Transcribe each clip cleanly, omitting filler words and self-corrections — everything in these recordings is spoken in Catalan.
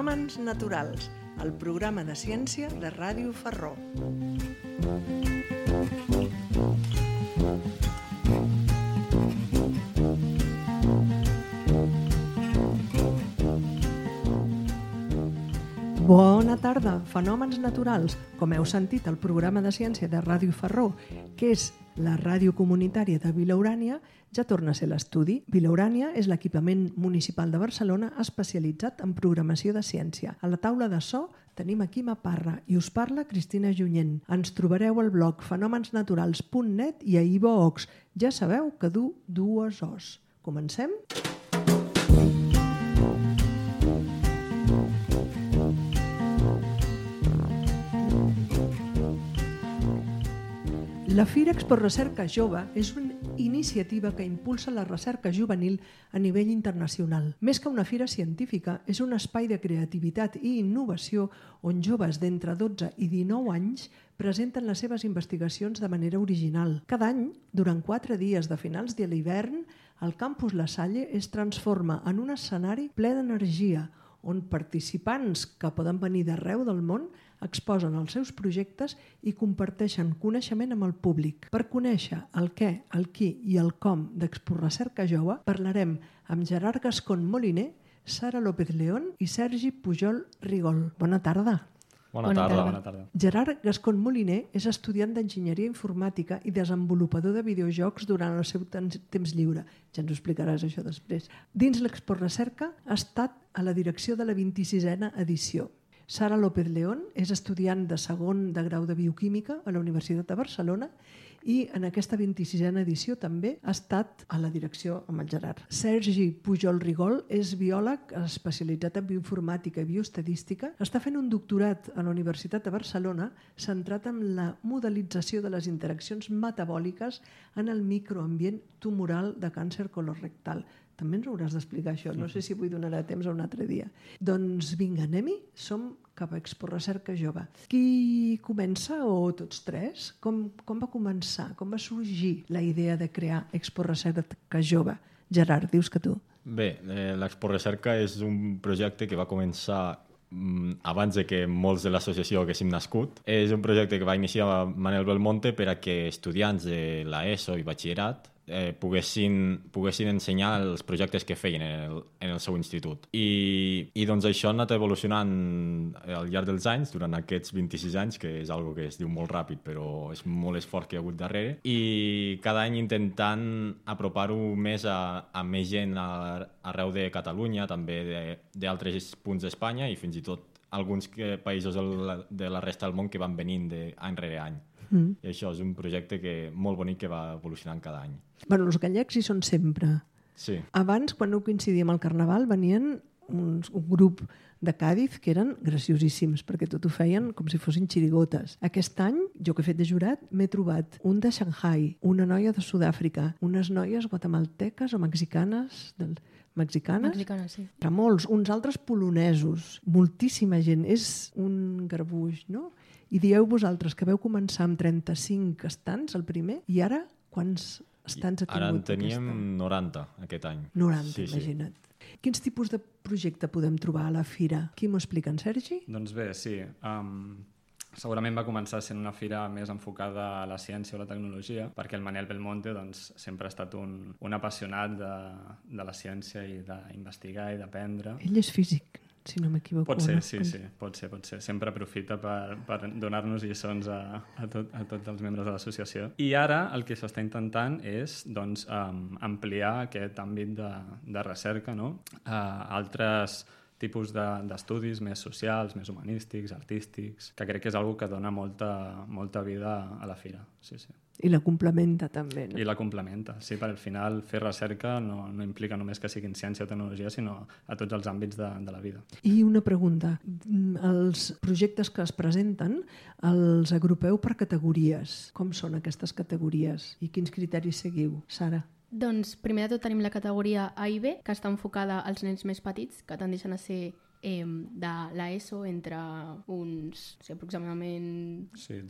Fenòmens naturals, el programa de ciència de Ràdio Ferró. Bona tarda, Fenòmens naturals. Com heu sentit, el programa de ciència de Ràdio Ferró, que és la ràdio comunitària de Vilaurània, ja torna a ser l'estudi. Vilaurània és l'equipament municipal de Barcelona especialitzat en programació de ciència. A la taula de so tenim a Quima Parra i us parla Cristina Junyent. Ens trobareu al blog fenomensnaturals.net i a iVoox. Ja sabeu que du dues Os. Comencem? La Fira Expo Recerca Jove és una iniciativa que impulsa la recerca juvenil a nivell internacional. Més que una fira científica, és un espai de creativitat i innovació on joves d'entre 12 i 19 anys presenten les seves investigacions de manera original. Cada any, durant 4 dies de finals de l'hivern, el campus La Salle es transforma en un escenari ple d'energia, on participants que poden venir d'arreu del món exposen els seus projectes i comparteixen coneixement amb el públic. Per conèixer el què, el qui i el com d'Expo Recerca Jove, parlarem amb Gerard Gascón Moliner, Sara López León i Sergi Pujol Rigol. Bona tarda. Bona tarda. Gerard Gascón Moliner és estudiant d'Enginyeria Informàtica i desenvolupador de videojocs durant el seu temps lliure. Ja ens ho explicaràs això després. Dins l'Expo Recerca ha estat a la direcció de la 26a edició. Sara López León és estudiant de segon de grau de Bioquímica a la Universitat de Barcelona i en aquesta 26a edició també ha estat a la direcció amb el Gerard. Sergi Pujol Rigol és biòleg especialitzat en bioinformàtica i bioestadística. Està fent un doctorat a la Universitat de Barcelona centrat en la modelització de les interaccions metabòliques en el microambient tumoral de càncer colorectal. També ens hauràs d'explicar això. No sé si avui donarà temps a un altre dia. Doncs vinga, anem-hi. Som cap a Expo Recerca Jove. Qui comença o tots tres? Com va començar? Com va sorgir la idea de crear Expo Recerca Jove? Gerard, dius que tu. Bé, l'Expo Recerca és un projecte que va començar abans de que molts de l'associació haguéssim nascut. És un projecte que va iniciar Manel Belmonte per a que estudiants de l'ESO i batxillerat poguessin ensenyar els projectes que feien en el seu institut. I doncs això ha anat evolucionant al llarg dels anys, durant aquests 26 anys, que és algo que es diu molt ràpid, però és molt esforç que hi ha hagut darrere, i cada any intentant apropar-ho més a més gent arreu de Catalunya, també d'altres punts d'Espanya i fins i tot alguns països de la resta del món que van venint any rere any. I això és un projecte molt bonic que va evolucionant cada any. Bueno, els gallecs hi són sempre. Sí. Abans, quan no coincidíem al Carnaval, venien un grup de Càdiz que eren graciosíssims, perquè tot ho feien com si fossin xirigotes. Aquest any, jo que he fet de jurat, m'he trobat un de Shanghai, una noia de Sud-àfrica, unes noies guatemalteques o mexicanes... Mexicanes, sí. Però molts, uns altres polonesos, moltíssima gent. És un garbuix, no? I dieu vosaltres que veu començar amb 35 estants, el primer, i ara quants estants ha tingut? Ara en teníem 90 aquest any. 90, sí, imagina't. Sí. Quins tipus de projecte podem trobar a la fira? Qui m'ho explica, en Sergi? Doncs bé, sí. Segurament va començar sent una fira més enfocada a la ciència o la tecnologia, perquè el Manel Belmonte doncs, sempre ha estat un apassionat de la ciència i d'investigar i d'aprendre. Ell és físic, si no m'equivoco. Pot ser, no? sí, pot ser. Sempre aprofita per donar-nos lliçons a tots els membres de l'associació. I ara el que s'està intentant és doncs, ampliar aquest àmbit de recerca, no? A altres tipus d'estudis més socials, més humanístics, artístics, que crec que és una que dona molta vida a la fira. Sí. I la complementa també, no? I la complementa, sí, per al final fer recerca no implica només que siguin ciència o tecnologia, sinó a tots els àmbits de la vida. I una pregunta, els projectes que es presenten els agrupeu per categories. Com són aquestes categories i quins criteris seguiu? Sara? Doncs primer de tot tenim la categoria A i B, que està enfocada als nens més petits, que tendeixen a ser de l'ESO entre uns aproximadament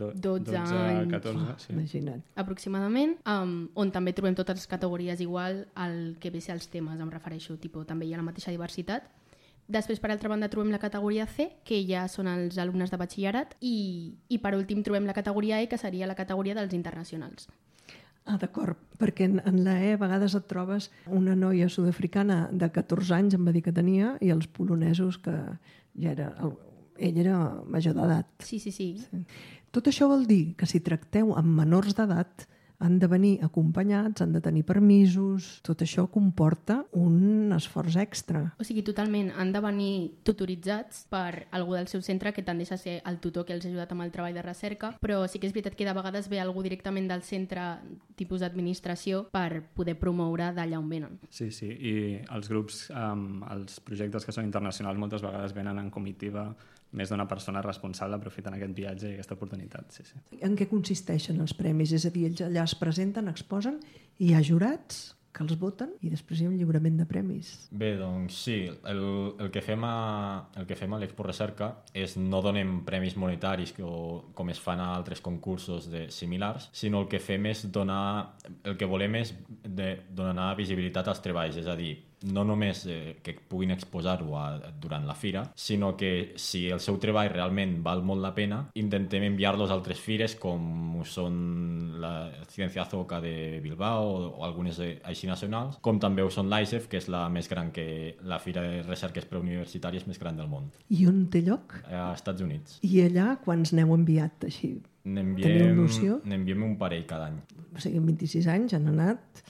12 anys, 14, sí. Imagina't. Aproximadament, on també trobem totes les categories igual al que ve ser els temes, em refereixo, també hi ha la mateixa diversitat, Després, per altra banda, trobem la categoria C, que ja són els alumnes de batxillerat, i per últim trobem la categoria E, que seria la categoria dels internacionals. Ah, d'acord, perquè en la E a vegades et trobes una noia sud-africana de 14 anys, em va dir que tenia, i els polonesos que ja era... Ell era major d'edat. Sí. Tot això vol dir que si tracteu amb menors d'edat han de venir acompanyats, han de tenir permisos, tot això comporta un esforç extra. O sigui, totalment, han de venir tutoritzats per algú del seu centre que tendeix a ser el tutor que els ha ajudat amb el treball de recerca, però sí que és veritat que de vegades ve algú directament del centre tipus d'administració per poder promoure d'allà on venen. Sí, i els grups, els projectes que són internacionals moltes vegades venen en comitiva més d'una persona responsable aprofitant aquest viatge i aquesta oportunitat. Sí. En què consisteixen els premis? És a dir, ells allà es presenten, exposen, i hi ha jurats que els voten i després hi ha un lliurament de premis. Bé, doncs sí, el que fem a l'Expo Recerca és no donem premis monetaris com es fan a altres concursos similars, sinó el que fem és el que volem és donar visibilitat als treballs, és a dir, no només que puguin exposar-ho durant la fira, sinó que si el seu treball realment val molt la pena, intentem enviar-los a altres fires com són la Cienciazo Oca de Bilbao o algunes així nacionals, com també ho són l'ISEF, que és la més gran, que la fira de recerques preuniversitàries més gran del món. I on té lloc? A Estats Units. I allà quants n'heu enviat així? Teniu noció? N'enviem un parell cada any. O sigui, en 26 anys han anat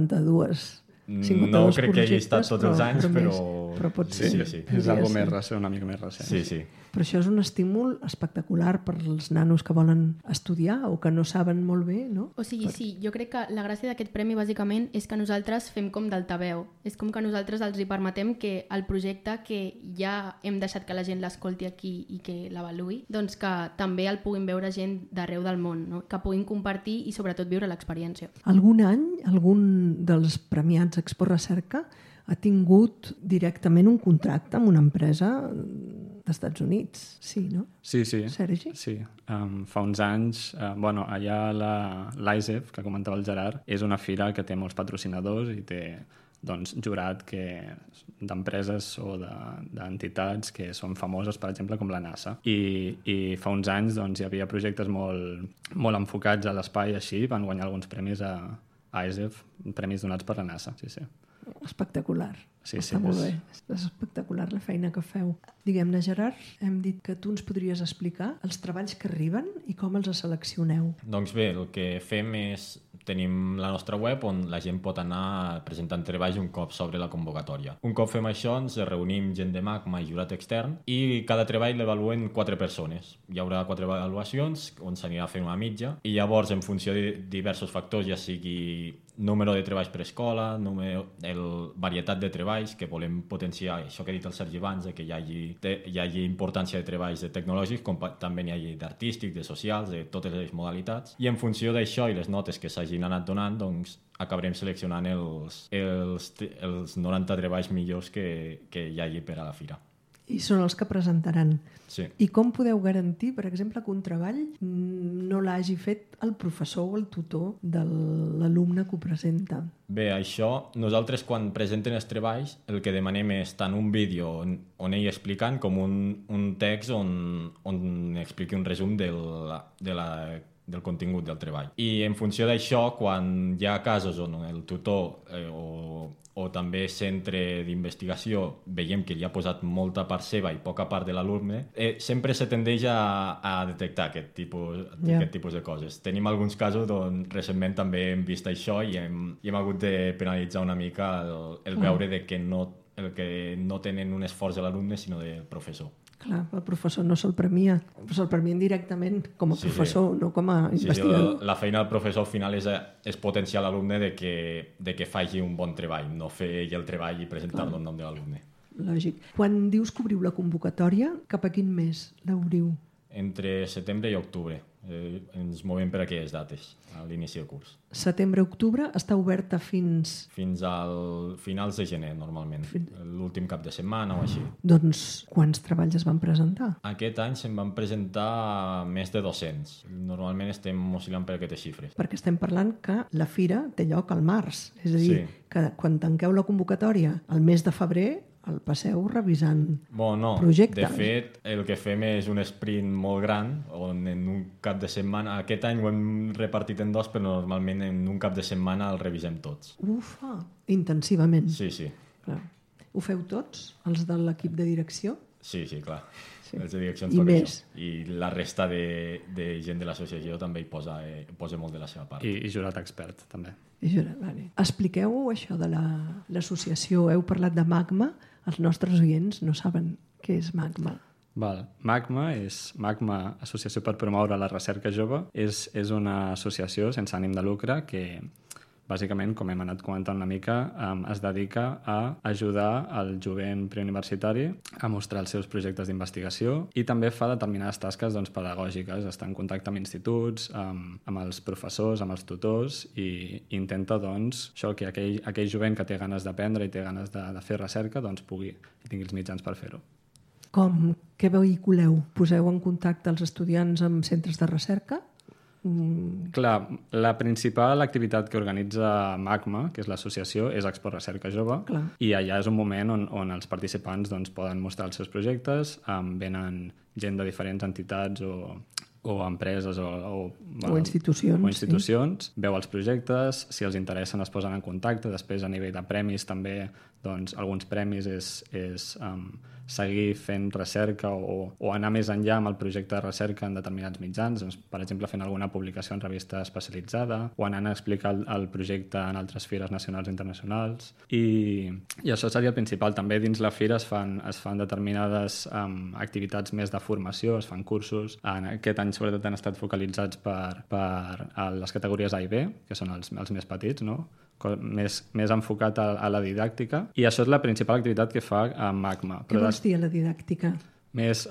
52 no crec que hagi estat tots els anys, però pot ser. Sí. És algo més recent, una mica més recent. Sí. Però això és un estímul espectacular per als nanos que volen estudiar o que no saben molt bé, no? O sigui, sí, jo crec que la gràcia d'aquest premi bàsicament és que nosaltres fem com d'altaveu. És com que nosaltres els hi permetem que el projecte que ja hem deixat que la gent l'escolti aquí i que l'avaluï, doncs que també el puguin veure gent d'arreu del món, no? Que puguin compartir i sobretot viure l'experiència. Algun any, algun dels premiats Expo Recerca ha tingut directament un contracte amb una empresa d'Estats Units, sí, no? Sí. Sergi? Sí. Fa uns anys, allà l'ISEF, que comentava el Gerard, és una fira que té molts patrocinadors i té jurat d'empreses o d'entitats que són famoses, per exemple, com la NASA. I fa uns anys hi havia projectes molt enfocats a l'espai així, van guanyar alguns premis a ISEF, premis donats per la NASA. Sí. Espectacular. Sí, està molt bé. És espectacular la feina que feu. Diguem-ne, Gerard, hem dit que tu ens podries explicar els treballs que arriben i com els seleccioneu. Doncs bé, el que fem és... Tenim la nostra web on la gent pot anar presentant treballs un cop s'obre la convocatòria. Un cop fem això, ens reunim gent de MACMA i jurat extern i cada treball l'evaluen 4 persones. Hi haurà 4 avaluacions on s'anirà fent una mitja i llavors, en funció de diversos factors, ja sigui número de treballs per escola, varietat de treballs, que volem potenciar això que ha dit el Sergi abans, que hi hagi importància de treballs tecnològics, com també n'hi hagi d'artístics, de socials, de totes les modalitats. I en funció d'això i les notes que s'hagin anat donant, doncs acabarem seleccionant els 90 treballs millors que hi hagi per a la fira. I són els que presentaran. Sí. I com podeu garantir, per exemple, que un treball no l'hagi fet el professor o el tutor de l'alumne que ho presenta? Bé, això, nosaltres quan presenten els treballs el que demanem és tant un vídeo on ell explicant com un text on expliqui un resum del contingut del treball. I en funció d'això, quan hi ha casos on el tutor o també centre d'investigació veiem que li ha posat molta part seva i poca part de l'alumne, sempre se tendeix a detectar aquest tipus de coses. Tenim alguns casos on recentment també hem vist això i hem hagut de penalitzar una mica el veure que no tenen un esforç de l'alumne sinó del professor. Clar, el professor no se'l premia, se'l premien directament com a professor, no com a investigador. La feina del professor al final és potenciar l'alumne de que faci un bon treball, no fer ell el treball i presentar-lo en nom de l'alumne. Lògic. Quan dius que obriu la convocatòria, cap a quin mes l'obriu? Entre setembre i octubre. Ens movem per aquelles dates, a l'inici del curs. Setembre-octubre està oberta fins... Fins al finals de gener, normalment. L'últim cap de setmana o així. Doncs quants treballs es van presentar? Aquest any se'n van presentar més de 200. Normalment estem oscil·lant per aquestes xifres. Perquè estem parlant que la fira té lloc al març. És a dir, que quan tanqueu la convocatòria al mes de febrer el passeu revisant no. projectes. De fet, el que fem és un sprint molt gran, on en un cap de setmana... Aquest any ho hem repartit en 2, però normalment en un cap de setmana el revisem tots. Ufa, intensivament. Sí. Clar. Ho feu tots, els de l'equip de direcció? Sí, clar. Sí. Els de direcció I ens toca més. això. I la resta de gent de l'associació també hi posa molt de la seva part. I jurat expert, també. Vale. Expliqueu això de l'associació. Heu parlat de Magma. Els nostres oients no saben què és Magma. Val. Magma, Associació per Promoure la Recerca Jove, és una associació sense ànim de lucre que bàsicament, com hem anat comentant una mica, es dedica a ajudar el jovent preuniversitari a mostrar els seus projectes d'investigació i també fa determinades tasques pedagògiques. Està en contacte amb instituts, amb els professors, amb els tutors i intenta això que aquell jovent que té ganes d'aprendre i té ganes de fer recerca pugui i tingui els mitjans per fer-ho. Què vehiculeu? Poseu en contacte els estudiants amb centres de recerca? Clar, la principal activitat que organitza Magma, que és l'associació, és Expo Recerca Jove. Clar. I allà és un moment on els participants poden mostrar els seus projectes, venen gent de diferents entitats o empreses o institucions, veu els projectes, si els interessen es posen en contacte. Després, a nivell de premis, també alguns premis és seguir fent recerca o anar més enllà amb el projecte de recerca en determinats mitjans, per exemple, fent alguna publicació en revista especialitzada o anant a explicar el projecte en altres fires nacionals i internacionals. I això seria el principal. També dins la fira es fan determinades activitats més de formació, es fan cursos. Aquest any sobretot han estat focalitzats per les categories A i B, que són els més petits, no? Més enfocat a la didàctica, i això és la principal activitat que fa Magma. Què vols dir a la didàctica? Més,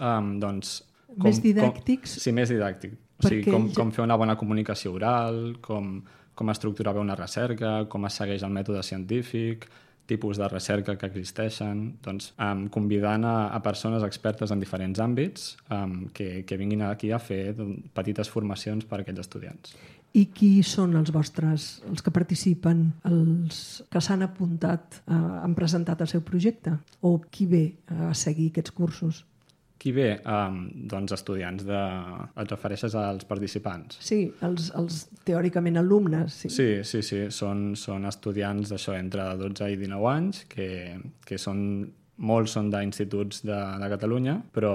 més didàctics? Sí, més didàctic. O sigui, com fer una bona comunicació oral, com estructurar bé una recerca, com es segueix el mètode científic, tipus de recerca que existeixen, convidant a persones expertes en diferents àmbits que vinguin aquí a fer petites formacions per a aquests estudiants. I qui són els que participen, els que s'han apuntat, han presentat el seu projecte? O qui ve a seguir aquests cursos? Qui ve? Estudiants Et refereixes als participants? Sí, els teòricament alumnes. Sí. Són estudiants d'això entre 12 i 19 anys, que molts són d'instituts de Catalunya, però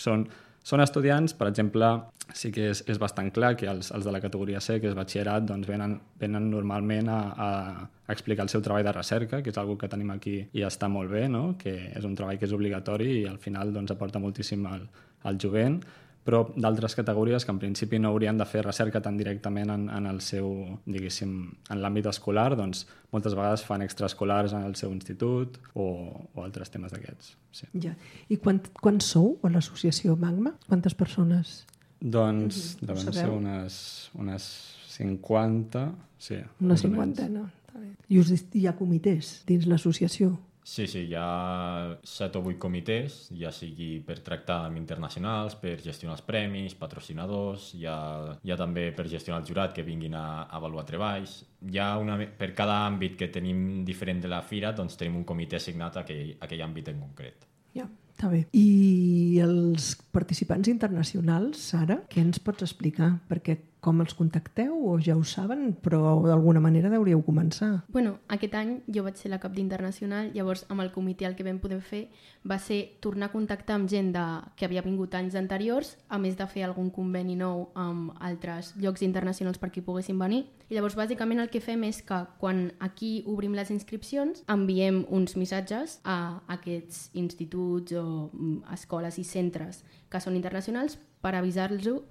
són estudiants, per exemple, sí que és bastant clar que els de la categoria C, que és batxillerat, venen normalment a explicar el seu treball de recerca, que és una que tenim aquí i està molt bé, no? Que és un treball que és obligatori i al final aporta moltíssim al jovent, però d'altres categories que en principi no haurien de fer recerca tan directament en el seu, diguéssim, en l'àmbit escolar, moltes vegades fan extraescolars en el seu institut o altres temes d'aquests. Sí. Ja. I quants sou a l'associació Magma? Quantes persones? Deuen ser unes 50, sí. Una cinquantena. I hi ha comitès dins l'associació? Sí, hi ha 7 o 8 comitès, ja sigui per tractar amb internacionals, per gestionar els premis, patrocinadors, hi ha també per gestionar el jurat que vinguin a avaluar treballs. Per cada àmbit que tenim diferent de la fira, tenim un comitè assignat a aquell àmbit en concret. Ja, està bé. I els participants internacionals, Sara, què ens pots explicar? Perquè com els contacteu o ja ho saben, però d'alguna manera hauríeu començar? Bueno, aquest any jo vaig ser la cap d'internacional, llavors amb el comitè el que vam poder fer va ser tornar a contactar amb gent que havia vingut anys anteriors, a més de fer algun conveni nou amb altres llocs internacionals perquè poguessin venir. I llavors bàsicament el que fem és que quan aquí obrim les inscripcions enviem uns missatges a aquests instituts o escoles i centres que són internacionals per avisar-los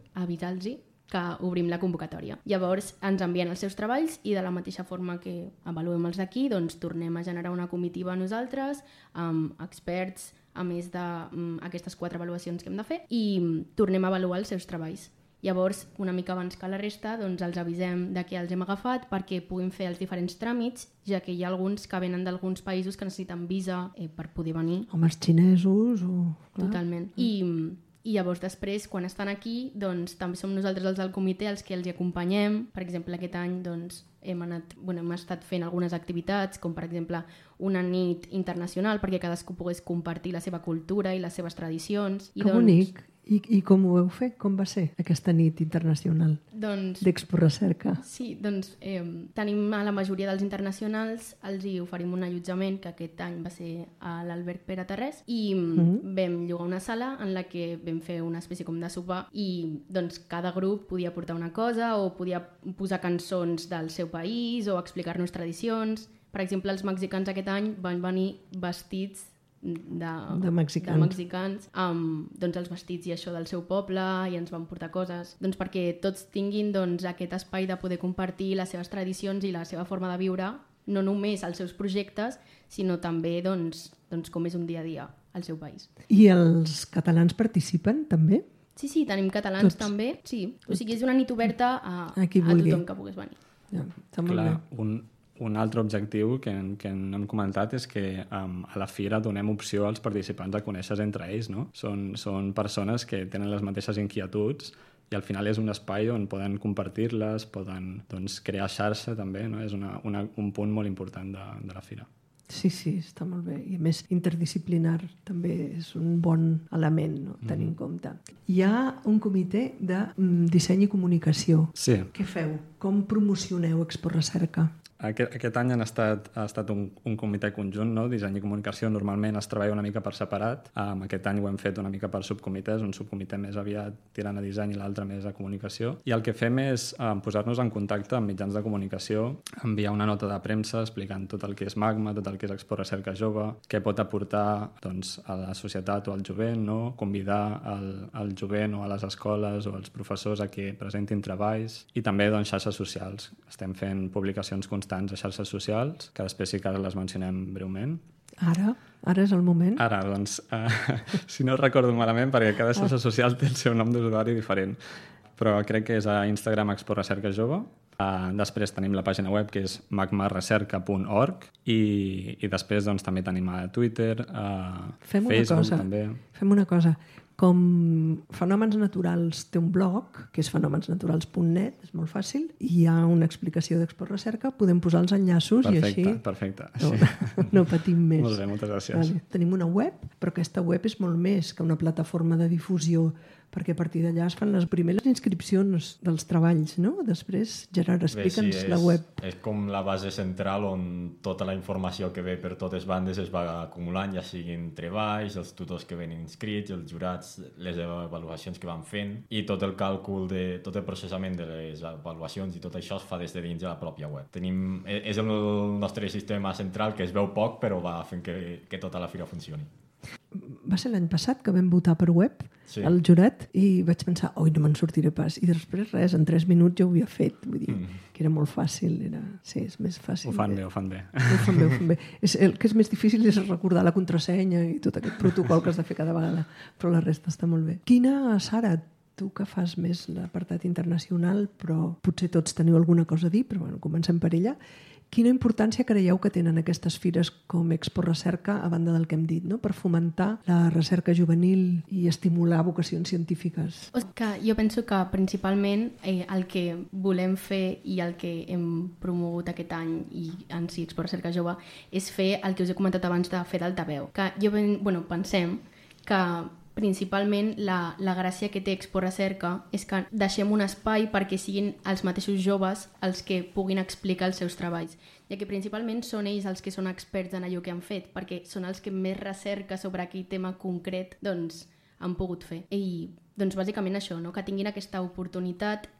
que obrim la convocatòria. Llavors ens envien els seus treballs i de la mateixa forma que avaluem els d'aquí, tornem a generar una comitiva nosaltres, amb experts, a més d'aquestes 4 avaluacions que hem de fer, i tornem a avaluar els seus treballs. Llavors, una mica abans que la resta, els avisem de que els hem agafat perquè puguin fer els diferents tràmits, ja que hi ha alguns que venen d'alguns països que necessiten visa per poder venir. Com els xinesos o... Totalment. I I llavors després, quan estan aquí, doncs també som nosaltres els del comitè els que els hi acompanyem. Per exemple, aquest any doncs, hem estat fent algunes activitats, com per exemple una nit internacional perquè cadascú pogués compartir la seva cultura i les seves tradicions. Que bonic! I com ho heu fet? Com va ser aquesta nit internacional d'Expo Recerca? Sí, doncs tenim a la majoria dels internacionals, els hi oferim un allotjament que aquest any va ser a l'Alberg Pere Tarrés i vam llogar una sala en la que vam fer una espècie com de sopar i doncs cada grup podia portar una cosa o podia posar cançons del seu país o explicar-nos tradicions. Per exemple, els mexicans aquest any van venir vestits de mexicans amb doncs, els vestits i això del seu poble i ens van portar coses doncs, perquè tots tinguin doncs, aquest espai de poder compartir les seves tradicions i la seva forma de viure, no només els seus projectes sinó també doncs, com és un dia a dia al seu país. I els catalans participen també? Sí, tenim catalans també, sí. O sigui, és una nit oberta a tothom que pogués venir. Ja, està molt bé. Un altre objectiu que hem comentat és que a la fira donem opció als participants a conèixer entre ells, no? Són persones que tenen les mateixes inquietuds i al final és un espai on poden compartir-les, poden crear xarxa també, no? És un punt molt important de la fira. Sí, està molt bé. I a més, interdisciplinar també és un bon element, no? Tenir en compte. Hi ha un comitè de disseny i comunicació. Sí. Què feu? Com promocioneu Expo Recerca? Aquest any ha estat un comitè conjunt, no? Disseny i comunicació normalment es treballa una mica per separat. Aquest any ho hem fet una mica per subcomitès, un subcomitè més aviat tirant a disseny i l'altre més a comunicació. I el que fem és posar-nos en contacte amb mitjans de comunicació, enviar una nota de premsa explicant tot el que és Magma, tot el que és Expo Recerca Jove, què pot aportar doncs, a la societat o al jovent, no? Convidar el jovent o a les escoles o als professors a que presentin treballs i també doncs, xarxes socials. Estem fent publicacions constants a xarxes socials, que després sí que les mencionem breument. Ara és el moment? Ara, doncs, si no recordo malament, perquè cada xarxa social té el seu nom d'usuari diferent, però crec que és a Instagram Expo Recerca Jove. Després tenim la pàgina web que és magmarecerca.org i després doncs, també tenim a Twitter, a Facebook també. Fem una cosa. Com Fenòmens Naturals té un blog, que és fenomensnaturals.net, és molt fàcil, i hi ha una explicació d'Expo Recerca, podem posar els enllaços i així... Perfecte. No patim més. Molt bé, moltes gràcies. Vale. Tenim una web, però aquesta web és molt més que una plataforma de difusió, perquè a partir d'allà es fan les primeres inscripcions dels treballs, no? Després, Gerard, explica'ns la web. És com la base central on tota la informació que ve per totes bandes es va acumulant, ja siguin treballs, els tutors que ven inscrits, els jurats, les avaluacions que van fent, i tot el càlcul, tot el processament de les avaluacions i tot això es fa des de dins de la pròpia web. És el nostre sistema central que es veu poc, però va fent que tota la fira funcioni. Va ser l'any passat que vam votar per web, sí, el jurat, i vaig pensar, oi, no me'n sortiré pas. I després res, en 3 minuts ja ho havia fet. Vull dir que era molt fàcil. Sí, és més fàcil. Ho fan bé. Ho fan bé. El que és més difícil és recordar la contrasenya i tot aquest protocol que has de fer cada vegada. Però la resta està molt bé. Quina, Sara, tu que fas més l'apartat internacional, però potser tots teniu alguna cosa a dir, però bueno, comencem per ella. Quina importància creieu que tenen aquestes fires com Expo Recerca, a banda del que hem dit, no? Per fomentar la recerca juvenil i estimular vocacions científiques? Jo penso que principalment el que volem fer i el que hem promogut aquest any i en si Expo Recerca Jove és fer el que us he comentat abans de fer d'altaveu. Pensem que principalment la gràcia que té Expo Recerca és que deixem un espai perquè siguin els mateixos joves els que puguin explicar els seus treballs, ja que principalment són ells els que són experts en allò que han fet, perquè són els que més recerca sobre aquell tema concret doncs, han pogut fer. I doncs, bàsicament això, no? Que tinguin aquesta oportunitat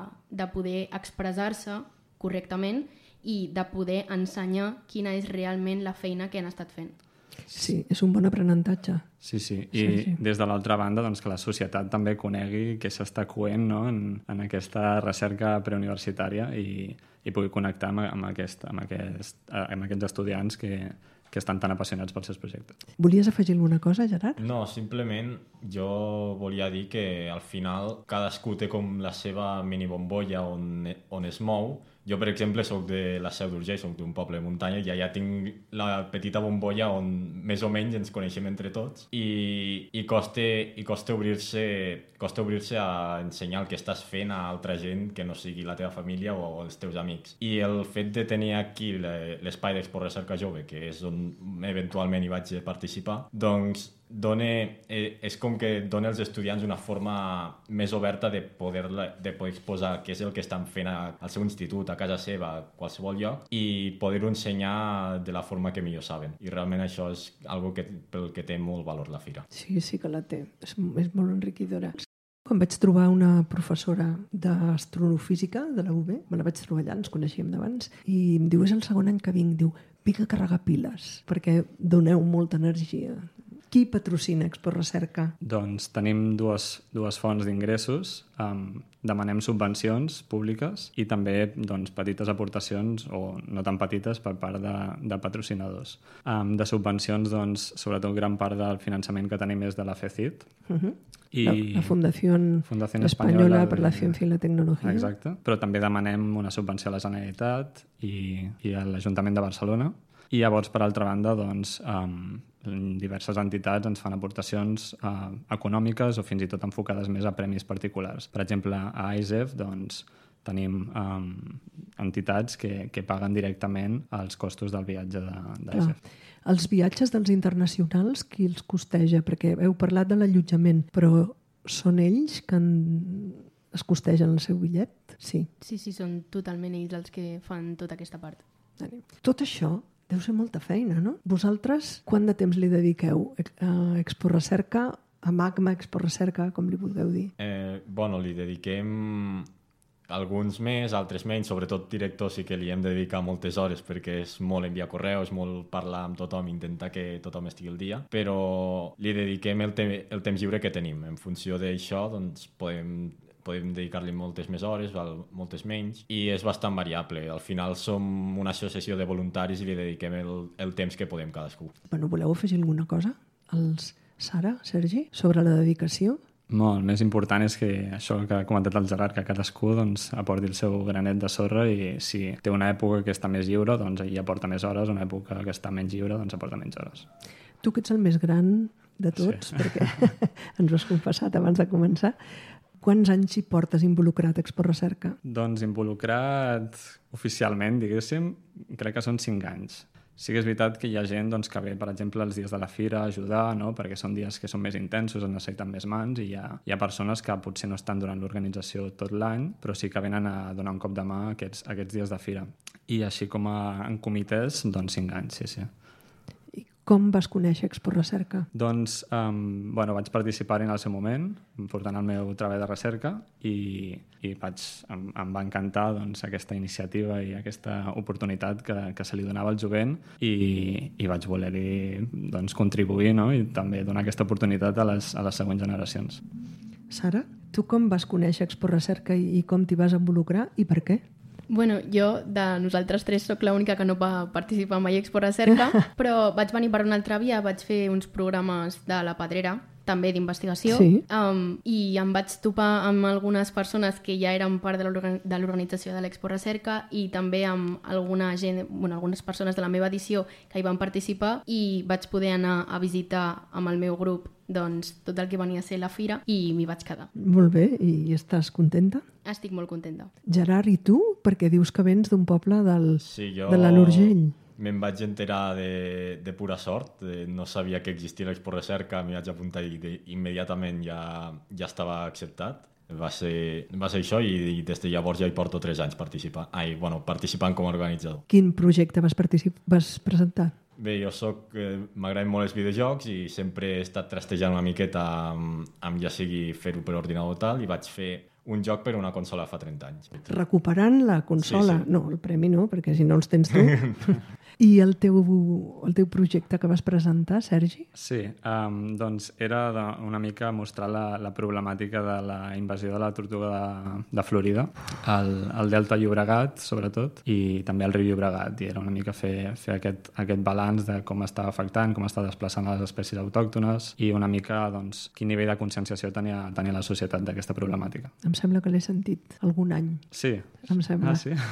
de poder expressar-se correctament i de poder ensenyar quina és realment la feina que han estat fent. Sí, és un bon aprenentatge. Sí. I des de l'altra banda, doncs, que la societat també conegui que s'està coent, no? en aquesta recerca preuniversitària i pugui connectar amb aquests estudiants que estan tan apassionats pels seus projectes. Volies afegir alguna cosa, Gerard? No, simplement jo volia dir que al final cadascú té com la seva minibombolla on es mou. Jo, per exemple, soc de la Seu d'Urgell, soc d'un poble de muntanya, i allà tinc la petita bombolla on més o menys ens coneixem entre tots i costa obrir-se a ensenyar el que estàs fent a altra gent que no sigui la teva família o els teus amics. I el fet de tenir aquí l'espai d'Expo Recerca Jove, que és on eventualment hi vaig participar, doncs és com que dona als estudiants una forma més oberta de poder exposar què és el que estan fent al seu institut, a casa seva, a qualsevol lloc, i poder-ho ensenyar de la forma que millor saben. I realment això és algo pel que té molt valor la fira. Sí, sí que la té. És molt enriquidora. Quan vaig trobar una professora d'astronofísica de la UB, me la vaig trobar allà, ens coneixíem d'abans, i em diu, és el segon any que vinc, diu, vinc a carregar piles, perquè doneu molta energia. Qui patrocina Expo Recerca? Doncs tenim dues fonts d'ingressos. Demanem subvencions públiques i també petites aportacions, o no tan petites, per part de patrocinadors. De subvencions, sobretot gran part del finançament que tenim és de la FECIT. La Fundació Espanyola per la Ciència i la Tecnologia. Exacte. Però també demanem una subvenció a la Generalitat i a l'Ajuntament de Barcelona. I llavors, per altra banda, diverses entitats ens fan aportacions econòmiques o fins i tot enfocades més a premis particulars. Per exemple, a AISEF tenim entitats que paguen directament els costos del viatge d'AISEF. Els viatges dels internacionals, qui els costeja? Perquè heu parlat de l'allotjament, però són ells que es costegen el seu bitllet? Sí. Sí, són totalment ells els que fan tota aquesta part. Tot això deu ser molta feina, no? Vosaltres, quant de temps li dediqueu a Expo Recerca, a Magma Expo Recerca, com li vulgueu dir? Li dediquem alguns més, altres menys, sobretot director sí que li hem de dedicar moltes hores perquè és molt enviar correus, molt parlar amb tothom, intentar que tothom estigui al dia, però li dediquem el temps lliure que tenim. En funció d'això, podem dedicar-li moltes més hores, moltes menys, i és bastant variable. Al final som una associació de voluntaris i li dediquem el temps que podem cadascú. Voleu afegir alguna cosa? Sara, Sergi, sobre la dedicació? No, el més important és que això que ha comentat el Gerard, que cadascú aporti el seu granet de sorra, i si té una època que està més lliure, ell aporta més hores, una època que està menys lliure, aporta menys hores. Tu que ets el més gran de tots, sí. Perquè ens ho has confessat abans de començar, quants anys hi portes involucrat a Expo Recerca? Doncs involucrat oficialment, diguéssim, crec que són 5 anys. Sí que és veritat que hi ha gent que ve, per exemple, els dies de la fira a ajudar, no? Perquè són dies que són més intensos, es necessiten més mans, i hi ha persones que potser no estan durant l'organització tot l'any, però sí que venen a donar un cop de mà aquests dies de fira. I així com en comitès, 5 anys, sí. Com vas conèixer Expo Recerca? Vaig participar en el seu moment, portant el meu treball de recerca, i em va encantar aquesta iniciativa i aquesta oportunitat que se li donava al jovent, i vaig voler-hi contribuir, no? I també donar aquesta oportunitat a les següents generacions. Sara, tu com vas conèixer Expo Recerca i com t'hi vas involucrar i per què? Jo, de nosaltres tres, sóc l'única que no va participar mai a Expo Recerca, però vaig venir per una altra via, vaig fer uns programes de la Pedrera, també d'investigació, sí. I em vaig topar amb algunes persones que ja eren part de l'organització de l'Expo Recerca, i també amb algunes persones de la meva edició que hi van participar, i vaig poder anar a visitar amb el meu grup tot el que venia a ser la fira, i m'hi vaig quedar. Molt bé, i estàs contenta? Estic molt contenta. Gerard, i tu? Perquè dius que vens d'un poble de l'Alt Urgell. Me'n vaig enterar de pura sort, no sabia que existia l'Expo Recerca, m'hi vaig apuntar i immediatament ja estava acceptat. Va ser això, i des de llavors ja hi porto 3 anys participant com a organitzador. Quin projecte vas presentar? Bé, m'agraden molt els videojocs i sempre he estat trastejant una miqueta amb ja sigui fer-ho per ordinador o tal, i vaig fer un joc per una consola fa 30 anys. Recuperant la consola? Sí. No, el premi no, perquè si no els tens tu. I el teu projecte que vas presentar, Sergi? Sí, doncs era una mica mostrar la problemàtica de la invasió de la tortuga de Florida al Delta Llobregat, sobretot, i també al riu Llobregat, i era una mica fer aquest balanç de com està afectant, com està desplaçant les espècies autòctones i una mica doncs, quin nivell de conscienciació tenia la societat d'aquesta problemàtica. Em sembla que l'he sentit algun any. Sí. Em sembla. Ah, sí?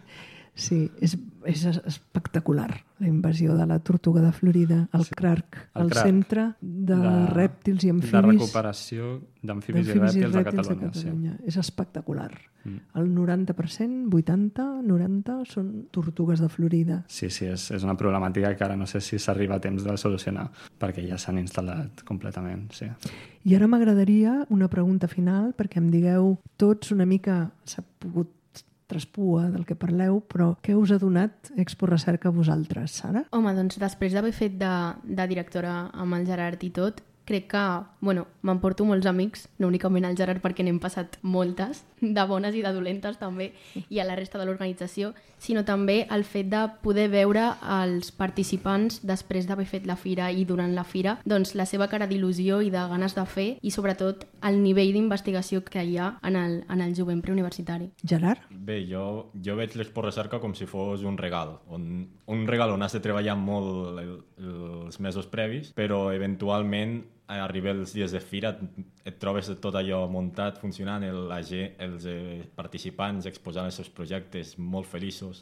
Sí, és espectacular, la invasió de la tortuga de Florida, el CRARC, el Centre de Rèptils i Amfibis. De recuperació d'amfibis i rèptils de Catalunya. Sí. És espectacular. El 90%, 80, 90 són tortugues de Florida. Sí, és una problemàtica que ara no sé si s'arriba a temps de solucionar, perquè ja s'han instal·lat completament, sí. I ara m'agradaria una pregunta final, perquè em digueu tots una mica, s'ha pogut traspua del que parleu, però què us ha donat Expo Recerca a vosaltres, Sara? Home, doncs després d'haver fet de directora amb el Gerard i tot, crec que, m'emporto molts amics, no únicament al Gerard perquè n'hem passat moltes, de bones i de dolentes també, i a la resta de l'organització, sinó també el fet de poder veure els participants després d'haver fet la fira i durant la fira, doncs la seva cara d'il·lusió i de ganes de fer, i sobretot el nivell d'investigació que hi ha en el jovent preuniversitari. Gerard? Bé, jo veig l'Expo Recerca com si fos un regal, un regal on has de treballar molt els mesos previs, però eventualment arriba els dies de fira, et trobes tot allò muntat, funcionant, els participants exposant els seus projectes molt feliços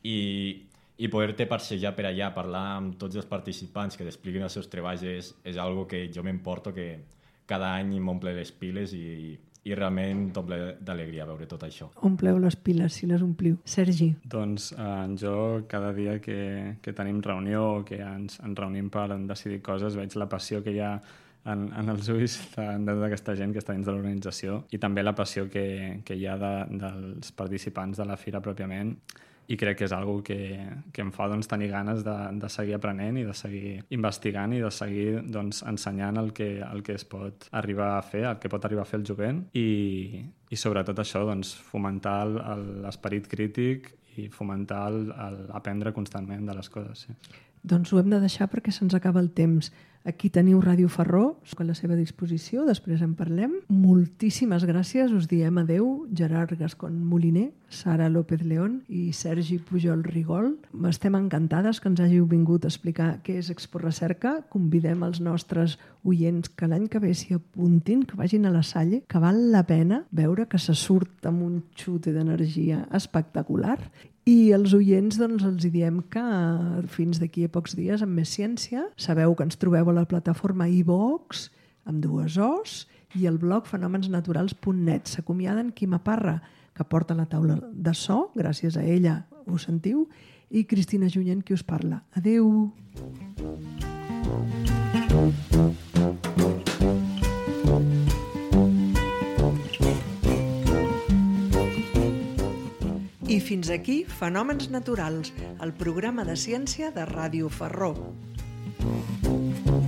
i poder-te passejar per allà, parlar amb tots els participants que t'expliquin els seus treballs és algo que jo m'emporto, que cada any m'omple les piles i realment t'omple d'alegria veure tot això. Ompleu les piles, si les ompliu. Sergi? Doncs jo cada dia que tenim reunió o que ens reunim per decidir coses veig la passió que hi ha en els ulls d'aquesta gent que està dins de l'organització i també la passió que hi ha dels participants de la fira pròpiament, i crec que és algo que em fa tenir ganes de seguir aprenent i de seguir investigant i de seguir ensenyant el que es pot arribar a fer, el que pot arribar a fer el jovent i sobretot això, fomentar l'esperit crític i fomentar aprendre constantment de les coses. Sí. Doncs ho hem de deixar perquè se'ns acaba el temps. Aquí teniu Ràdio Ferró, soc a la seva disposició, després en parlem. Moltíssimes gràcies, us diem adeu, Gerard Gascon Moliner, Sara López León i Sergi Pujol Rigol. Estem encantades que ens hàgiu vingut a explicar què és Expo Recerca. Convidem els nostres oients que l'any que ve s'hi apuntin, que vagin a la Salle, que val la pena veure que se surt amb un xute d'energia espectacular. I els oients els diem que fins d'aquí a pocs dies amb més ciència. Sabeu que ens trobeu a la plataforma iVox amb 2 O's i el blog fenomensnaturals.net. S'acomiaden Quima Parra, que porta la taula de so, gràcies a ella ho sentiu, i Cristina Junyent, qui us parla. Adeu! I fins aquí Fenòmens Naturals, el programa de ciència de Ràdio Ferró.